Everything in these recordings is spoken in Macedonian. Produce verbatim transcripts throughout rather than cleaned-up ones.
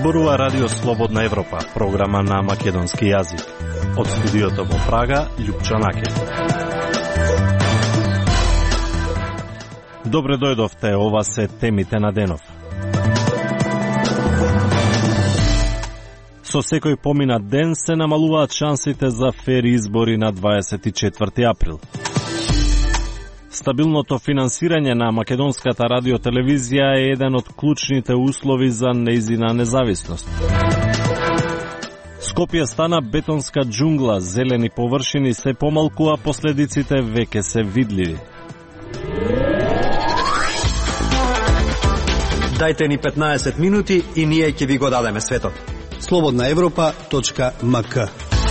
Зборува Радио Слободна Европа, програма на македонски јазик. Од студиото во Прага, Љупчо Наке. Добре дојдовте, ова се темите на денов. Со секој поминат ден се намалуваат шансите за фер избори на дваесет и четврти април. Стабилното финансирање на македонската радиотелевизија е еден од клучните услови за нејзина независност. Скопје стана бетонска џунгла, зелени површини се помалку, а последиците веќе се видливи. Дајте ни петнаесет минути и ние ќе ви го дадеме светот. слободна европа точка ем ка.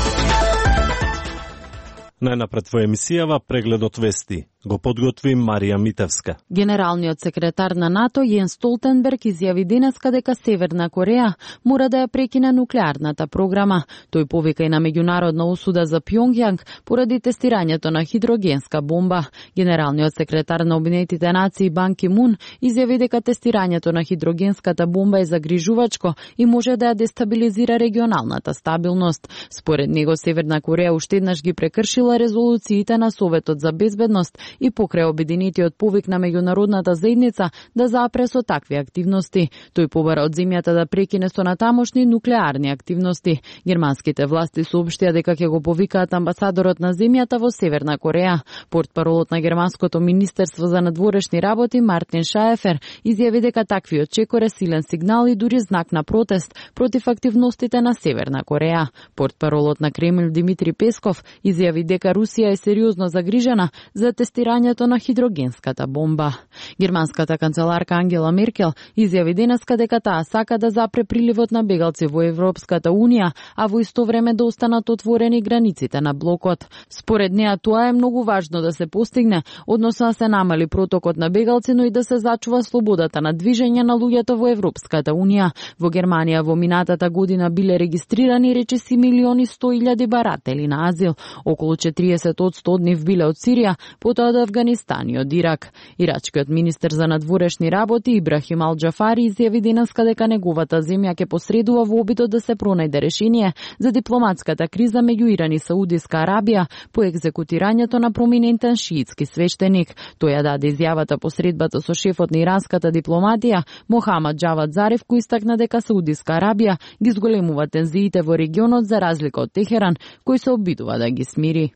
Најнапред во емисијава прегледот вести. Го подготви Марија Митевска. Генералниот секретар на НАТО Јен Столтенберг изјави денеска дека Северна Кореја мора да ја прекине нуклеарната програма. Тој повика и на меѓународна осуда за Пјонгјанг поради тестирањето на хидрогенска бомба. Генералниот секретар на Обединетите нации Бан Ки Мун изјави дека тестирањето на хидрогенската бомба е загрижувачко и може да ја дестабилизира регионалната стабилност. Според него Северна Кореја уште еднаш ги прекршила резолуциите на Советот за безбедност и покрај обединетиот повик на меѓународната заедница да запре со такви активности. Тој побара од земјата да прекине со натамошни нуклеарни активности. Германските власти соопштија дека ќе го повикаат амбасадорот на земјата во Северна Кореја. Портпаролот на германското министерство за надворешни работи Мартин Шаефер изјави дека таквиот чекор е силен сигнал и дури знак на протест против активностите на Северна Кореја. Портпаролот на Кремљ Димитри Песков изјави дека Русија е сериозно загрижена за тестирањето на хидрогенската бомба. Германската канцеларка Ангела Меркел изјави денеска дека таа сака да запре приливот на бегалци во Европската унија, а во исто време да останат отворени границите на блокот. Според неа тоа е многу важно да се постигне, односно да се намали протокот на бегалци, но и да се зачува слободата на движење на луѓето во Европската унија. Во Германија во минатата година биле регистрирани речиси милиони сто илјади баратели на азил. Околу четириесет одсто од нив биле од Сирија, потоа од Авганистан и од Ирак. Ирачкиот министер за надворешни работи Ибрахим Ал Џафари изјави денеска дека неговата земја ќе посредува во обидот да се пронајде решение за дипломатската криза меѓу Иран и Саудиска Арабија по екзекутирањето на проминентен шиитски свештеник. Тој ја даде изјавата по средбата со шефот на иранската дипломатија Мохамад Џавад Зариф, кој истакна дека Саудиска Арабија ги зголемува тензиите во регионот за разлика од Техеран, кој се обидува да ги смири.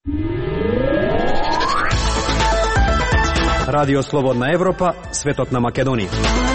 Радио Слободна Европа, светот на Македонија.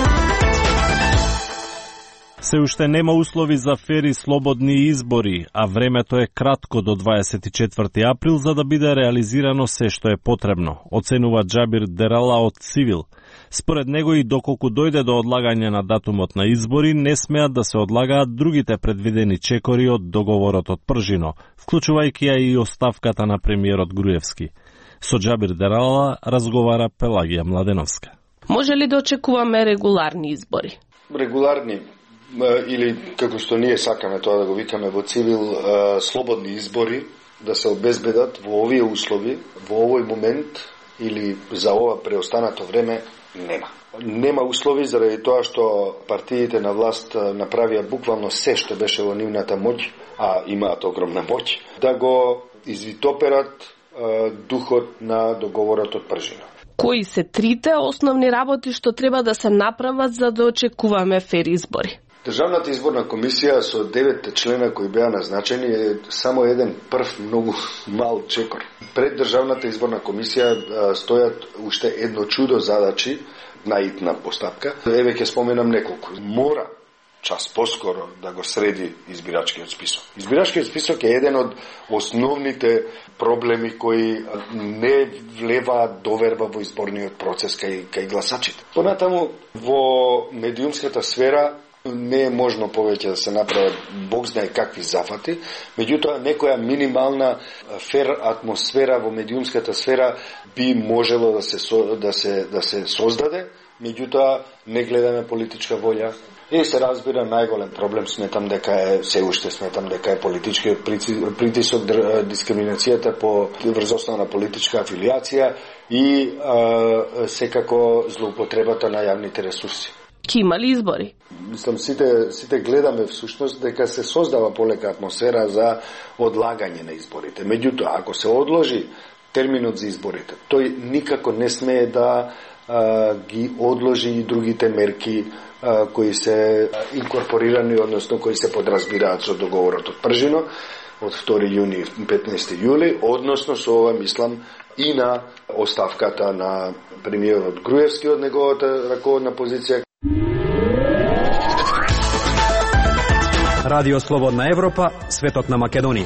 Се уште нема услови за фери слободни избори, а времето е кратко до дваесет и четврти април за да биде реализирано се што е потребно, оценува Џабир Дерала од Цивил. Според него и доколку дојде до одлагање на датумот на избори, не смеат да се одлагаат другите предвидени чекори од договорот од Пржино, вклучувајќи ја и оставката на премиерот Груевски. Со Џабир Дерала разговара Пелагија Младеновска. Може ли да очекуваме регуларни избори? Регуларни или како што ние сакаме тоа да го викаме во Цивил, слободни избори да се обезбедат во овие услови, во овој момент или за ова преостанато време нема. Нема услови заради тоа што партиите на власт направија буквално се што беше во нивната моќ, а имаат огромна моќ, да го извитоперат духот на договорот од Пржино. Кои се трите основни работи што треба да се направат за да очекуваме фер избори? Државната изборна комисија со девет члена кои беа назначени е само еден прв многу мал чекор. Пред Државната изборна комисија стојат уште едно чудо задачи, наитна постапка. Еве ќе споменам неколку. Мора час поскоро да го среди избирачкиот список. Избирачкиот список е еден од основните проблеми кои не влеваат доверба во изборниот процес кај, кај гласачите. Понатаму, во медиумската сфера не е можно повеќе да се направат бог знае какви зафати, меѓутоа некоја минимална фер атмосфера во медиумската сфера би можело да се, да се, да се создаде, меѓутоа не гледаме политичка волја. И се разбира, најголем проблем сметам дека е, се уште сметам дека е политичкиот притисок, дискриминацијата по врз основа на политичка афилијација и а, секако злоупотребата на јавните ресурси. Ки имали избори? Мислам, сите, сите гледаме всушност дека се создава полека атмосфера за одлагање на изборите. Меѓутоа, ако се одложи терминот за изборите, тој никако не смее да а, ги одложи и другите мерки а, кои се инкорпорирани, односно кои се подразбираат со договорот од Пржино од втори јуни и петнаесети јули, односно со ова мислам и на оставката на премиерот Груевски од неговата раководна позиција. Радио Слободна Европа, светот на Македонија.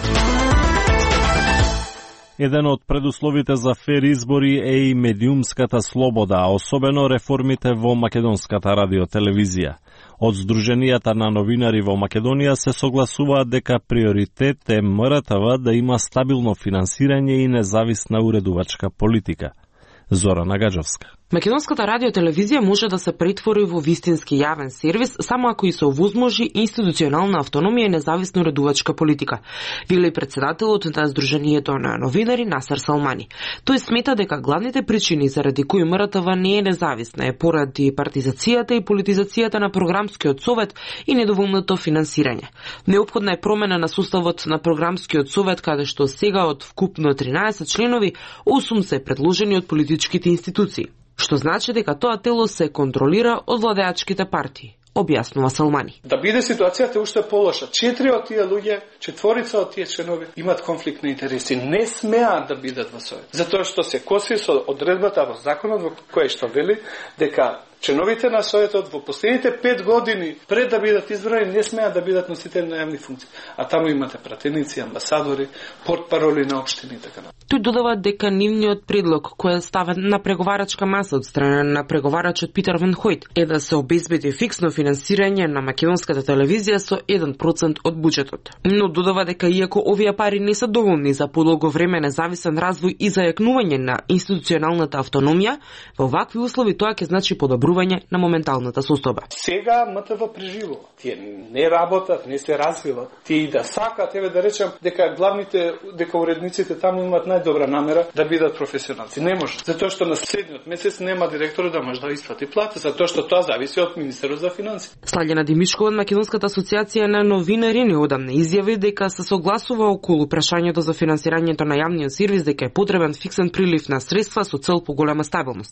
Еден од предусловите за фер избори е и медиумската слобода, а особено реформите во македонската радиотелевизија. Од Сдруженијата на новинари во Македонија се согласуваат дека приоритет е М Р Т В да има стабилно финансирање и независна уредувачка политика. Зора Нагаджовска. Македонската радиотелевизија може да се претвори во вистински јавен сервис само ако и се овозможи институционална автономија и независна уредувачка политика, вели председателот на Сдруженијето на новинари Насер Салмани. Тој смета дека главните причини заради кои М Р Т В не е независна е поради партизацијата и политизацијата на програмскиот совет и недоволното финансирање. Неопходна е промена на составот на програмскиот совет, каде што сега од вкупно тринаесет членови, осум се предложени од политичките институции, што значи дека тоа тело се контролира од владеачките партии, објаснува Салмани. Да биде ситуацијата уште полоша. Четири од тие луѓе, четворица од тие членови имаат конфликт на интереси, не смеат да бидат во совет, затоа што се коси со одредбата во законот во кој што вели дека членовите на советот во последните пет години пред да бидат избрани не смеат да бидат носители на јавни функции. А таму имате пратеници, амбасадори, портпароли на општини и така натаму. Тој додава дека нивниот предлог кој е ставен на преговарачка маса од страна на преговарачот Питер Ван Хојт е да се обезбеди фиксно финансирање на македонската телевизија со еден процент од буџетот. Но додава дека иако овие пари не се доволни за подолго време независен развој и зајакнување на институционалната автономија, во вакви услови тоа ќе значи подобрување на моменталната состојба. Сега М Т В преживува. Тие не работат, не се развиват. Тие и да сакат, еве да речем дека главните, дека уредниците таму имаат најдобра намера да бидат професионалци. Не може. Затоа што на следниот месец нема директор да може да исплати плата, затоа што тоа зависи од Министерот за финансии. Слаѓана Димишкова од Македонската асоциација на новинари неодамна изјави дека се согласува околу прашањето за финансирањето на јавниот сервис, дека е потребен фиксен прилив на средства со цел поголема стабилност.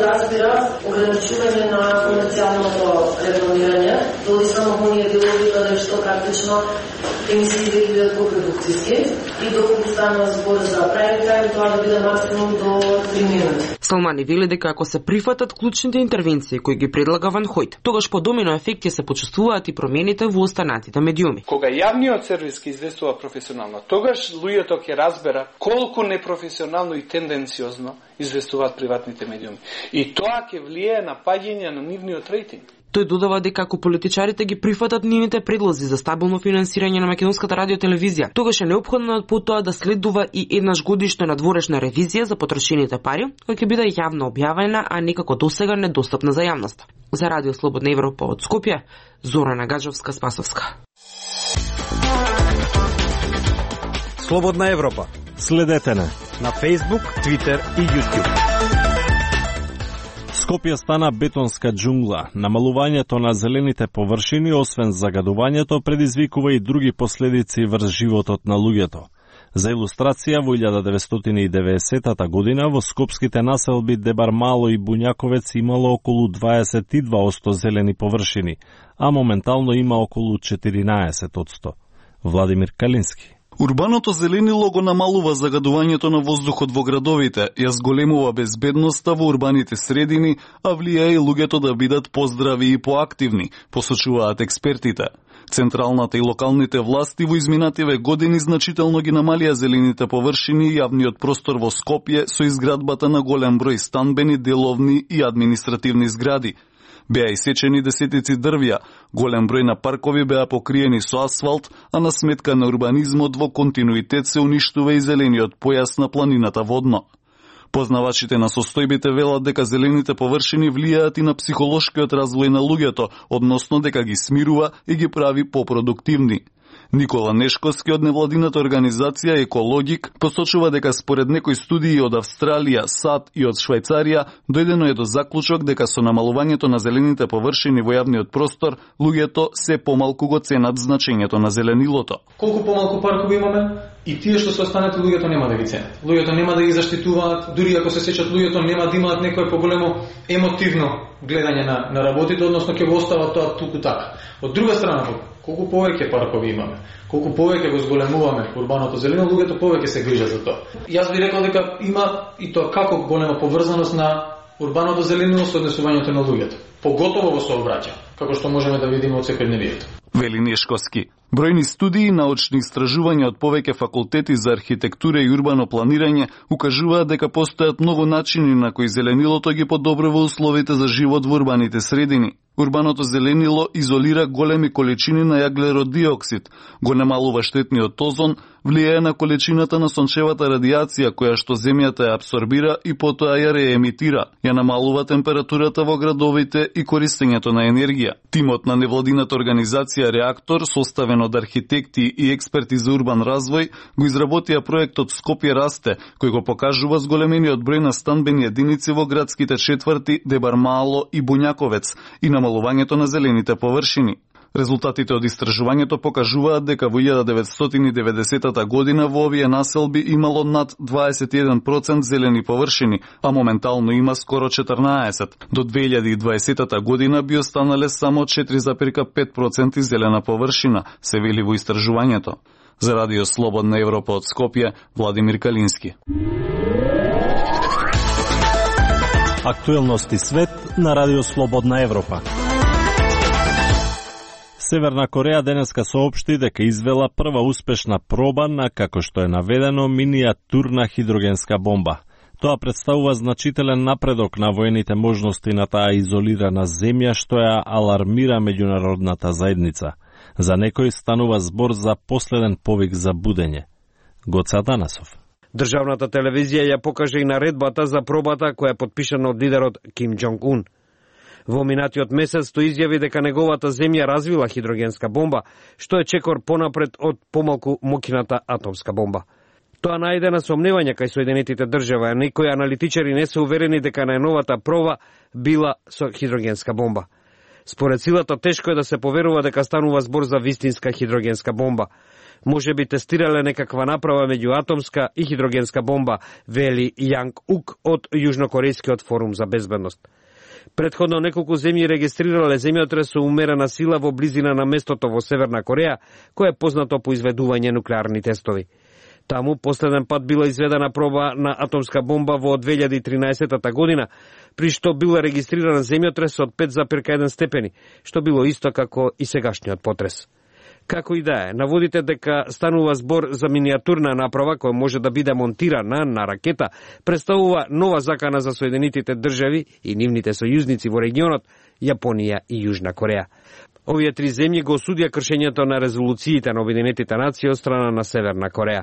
Ограничување на комерцијалното рекламирање, дали само оние делови каде што практично емисиите ги бидат копродукцијски и доколку станува збор за прави тајм, тоа да биде максимум до три минути. Салмани вели дека ако се прифатат клучните интервенции кои ги предлага Ван Хојт, тогаш по домино ефект ќе се почувствуваат и промените во останатите медиуми. Кога јавниот сервис ќе известува професионално, тогаш луѓето ќе разбера колку непрофесионално и тенденциозно известуваат приватните медиуми. И тоа ќе влијае на паѓање на нивниот рейтинг. Тој додава дека ако политичарите ги прифатат нивните предлози за стабилно финансирање на македонската радиотелевизија, тогаш е неопходно по тоа да следува и еднаш годишно надворешна ревизија за потрошените пари, која ќе биде јавно објавена, а некако досега недостапна за јавноста. За Радио Слободна Европа од Скопје, Зора Нагаджовска, Спасовска. Слободна Европа. Следете на на Facebook, Twitter и YouTube. Скопје стана бетонска џунгла. Намалувањето на зелените површини, освен загадувањето, предизвикува и други последици врз животот на луѓето. За илустрација, во илјада деветстотини и деветдесета година во скопските населби Дебар Мало и Буњаковец имало околу дваесет и два одсто зелени површини, а моментално има околу четиринаесет одсто. Владимир Калински. Урбаното зеленило го намалува загадувањето на воздухот во градовите, ја зголемува безбедноста во урбаните средини, а влијае и луѓето да бидат поздрави и поактивни, посочуваат експертите. Централната и локалните власти во изминативе години значително ги намалија зелените површини и јавниот простор во Скопје со изградбата на голем број станбени, деловни и административни згради. Беа исечени десетици дрвја, голем број на паркови беа покриени со асфалт, а на сметка на урбанизмот во континуитет се уништува и зелениот појас на планината водно. Познавачите на состојбите велат дека зелените површини влијаат и на психолошкиот развој на луѓето, односно дека ги смирува и ги прави попродуктивни. Никола Нешковски од невладината организација Екологик посочува дека според некои студии од Австралија, САД и од Швајцарија дојдено е до заклучок дека со намалувањето на зелените површини во јавниот простор, луѓето се помалку го ценат значењето на зеленилото. Колку помалку паркови имаме, и тие што се останати луѓето нема да ги ценат. Луѓето нема да ги заштитуваат, дури ако се сеќат луѓето нема да имаат некое поголемо емотивно гледање на, на работите, односно ќе го остават тоа туку така. Од друга страна, колку повеќе паркови имаме, колку повеќе го зголемуваме урбаното зелено, луѓето повеќе се грижат за тоа. Јас би рекол дека има и тоа како голема поврзаност на урбаното зелено со однесувањето на луѓето, поготово во сообраќај, како што можеме да видиме од секојдневието. Вели Нешковски. Бројни студии и научни истражувања од повеќе факултети за архитектура и урбано планирање укажуваат дека постојат многу начини на кои зеленилото ги подобрува условите за живот во урбаните средини. Урбаното зеленило изолира големи количини на јаглеродиоксид, го намалува штетниот озон, влијае на количината на сончевата радијација која што земјата ја абсорбира и потоа ја реемитира, ја намалува температурата во градовите и користењето на енергија. Тимот на невладината организација Реактор, составен од архитекти и експерти за урбан развој, го изработија проектот Скопје расте, кој го покажува зголемениот број на станбени единици во градските четврти Дебармало и Буњаковец и намалувањето на зелените површини. Резултатите од истражувањето покажуваат дека во илјада деветстотини и деветдесетата година во овие населби имало над дваесет и еден процент зелени површини, а моментално има скоро четрнаесет. До две илјади и дваесетата година би останале само четири зарез пет проценти зелена површина, се вели во истражувањето. За Радио Слободна Европа од Скопје, Владимир Калински. Актуелности свет на Радио Слободна Европа. Северна Кореја денеска соопшти дека извела прва успешна проба на, како што е наведено, миниатурна хидрогенска бомба. Тоа представува значителен напредок на воените можности на таа изолирана земја што ја алармира меѓународната заедница. За некој станува збор за последен повик за будење. Гоца Данасов. Државната телевизија ја покажа и наредбата за пробата која е потпишана од лидерот Ким Џонг Ун. Во минатиот месец тој изјави дека неговата земја развила хидрогенска бомба, што е чекор понапред од помалку моќната атомска бомба. Тоа најде на сомневање кај Соединетите држави, а некои аналитичари не се уверени дека најновата проба била со хидрогенска бомба. Според силата тешко е да се поверува дека станува збор за вистинска хидрогенска бомба. Може би тестирале некаква направа меѓу атомска и хидрогенска бомба, вели Јанг Ук од Јужнокорејскиот форум за безбедност. Предходно неколку земји регистрирале земјотрес со умерена сила во близина на местото во Северна Кореја, кое е познато по изведување нуклеарни тестови. Таму последен пат била изведена проба на атомска бомба во две илјади и тринаесетата година, при што бил регистриран земјотрес од пет зарез еден степени, што било исто како и сегашниот потрес. Како и да е, наводите дека станува збор за миниатурна направа која може да биде монтирана на ракета, представува нова закана за Соединетите држави и нивните сојузници во регионот, Јапонија и Јужна Кореја. Овие три земји го осудија кршењето на резолуциите на Обединетите нации од страна на Северна Кореја.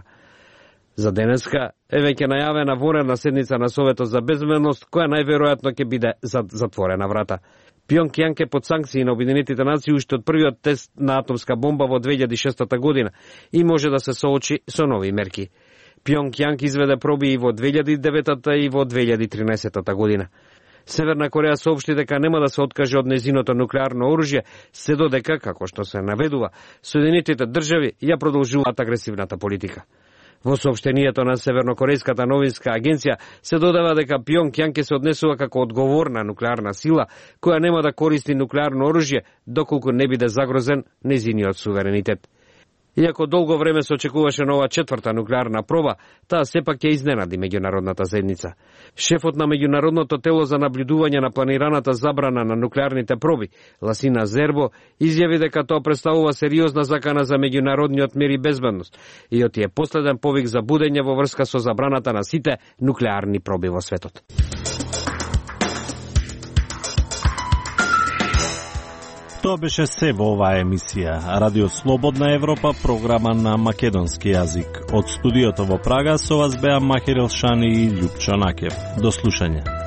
За денеска е веќе најавена вонредна седница на Советот за безбедност, која најверојатно ќе биде зад затворена врата. Пјонгјанг е под санкции на Обединетите нации уште од првиот тест на атомска бомба во две илјади и шеста година и може да се соочи со нови мерки. Пјонгјанг изведе проби и во две илјади и деветата и во две илјади и тринаесетата година. Северна Кореја соопшти дека нема да се откаже од незиното нуклеарно оружје, се додека, како што се наведува, Соединетите држави ја продолжуваат агресивната политика. Во соопштението на Севернокорејската новинска агенција се додава дека Пјонгјанг се однесува како одговорна нуклеарна сила која нема да користи нуклеарно оружје доколку не биде загрозен незиниот суверенитет. Иако долго време се очекуваше нова четврта нуклеарна проба, таа сепак ќе изненади меѓународната заедница. Шефот на меѓународното тело за наблюдување на планираната забрана на нуклеарните проби, Ласина Зербо, изјави дека тоа представува сериозна закана за меѓународниот мир и безбедност и оти е последен повик за будење во врска со забраната на сите нуклеарни проби во светот. Тоа беше се во оваа емисија. Радио Слободна Европа, програма на македонски јазик. Од студиото во Прага со вас беа Махир Елшани и Љупчо Накев. До слушање.